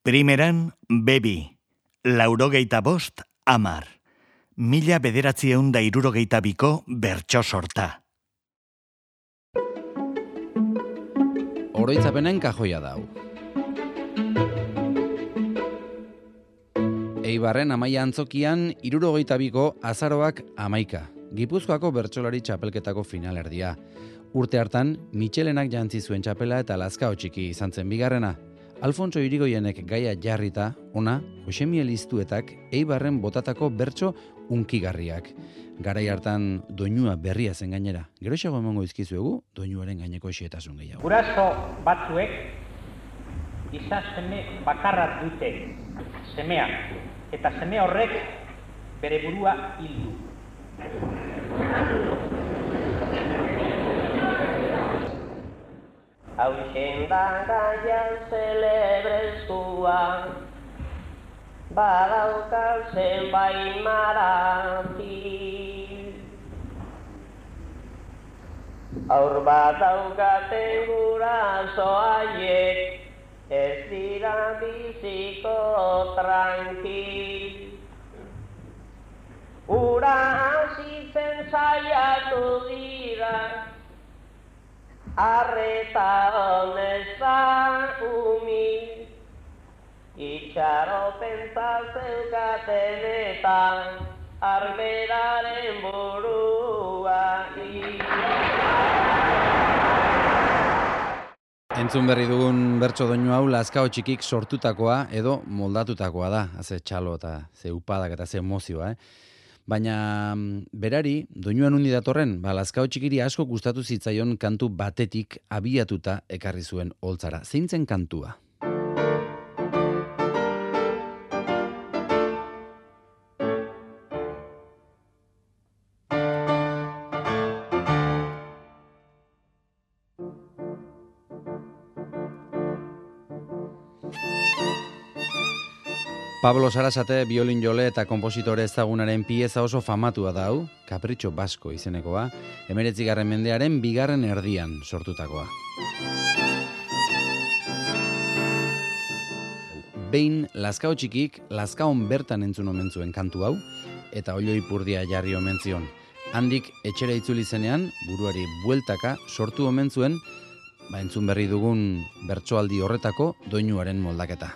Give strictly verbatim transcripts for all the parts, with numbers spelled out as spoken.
Primeran, bebi, laurogeita bost, amar. Mila bederatziehun da hirurogeita biko bertso sorta. Oroitzapenen kajoia dau. Eibarren Amaia Antzokian hirurogeita biko azaroak hamaika. Gipuzkoako bertsolari txapelketako finalerdia. Urte hartan, Michelenak jantzi zuen txapela eta Lazkao txiki izan zen bigarrena. Alfonso Irigoienek gaia jarrita, ona, Josemi Eliztuetak Eibarren botatako bertso unkigarriak. Garai hartan doinua berria zen gainera. Geroxago emango izkizuegu, doinuaren gaineko xehetasun gehiago. Guraso batzuek giza seme bakarra dute semea, eta seme horrek bere burua hil du. Hauxen da gaian zelebreztua, badaukal zenbait maranti. Aur bat daukaten guraso haiek, ez dira biziko tranquil. Ura hasitzen saiatu dira, arreta honeza umil, itxaropen zeukaten eta arberaren burua hil. Entzun berri dugun bertso doinu hau Lazkao txikik sortutakoa edo moldatutakoa da. Ze txalo eta ze upadak eta ze emozioa, eh? Baina berari, doinuan undi datorren, ba, Lazkao txikiri asko gustatu zitzaion kantu batetik abiatuta ekarri zuen holtzara. Zein zen kantua? Pablo Sarasate biolin jole eta konpositore ezagunaren pieza oso famatua da hau, Kapritxo Basko izenekoa, hemeretzigarren mendearen bigarren erdian sortutakoa. Behin Lazkao txikik, Lazkaon bertan entzun omen zuen kantu hau, eta oilo ipurdia jarri omen zion. Handik etxera itzuli zenean, buruari bueltaka sortu omen zuen, ba entzun berri dugun bertsoaldi horretako doinuaren moldaketa.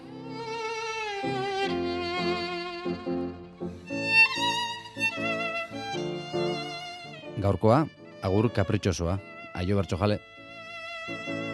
Gaurkoa, agur kapritxosoa. Aio bertso jale.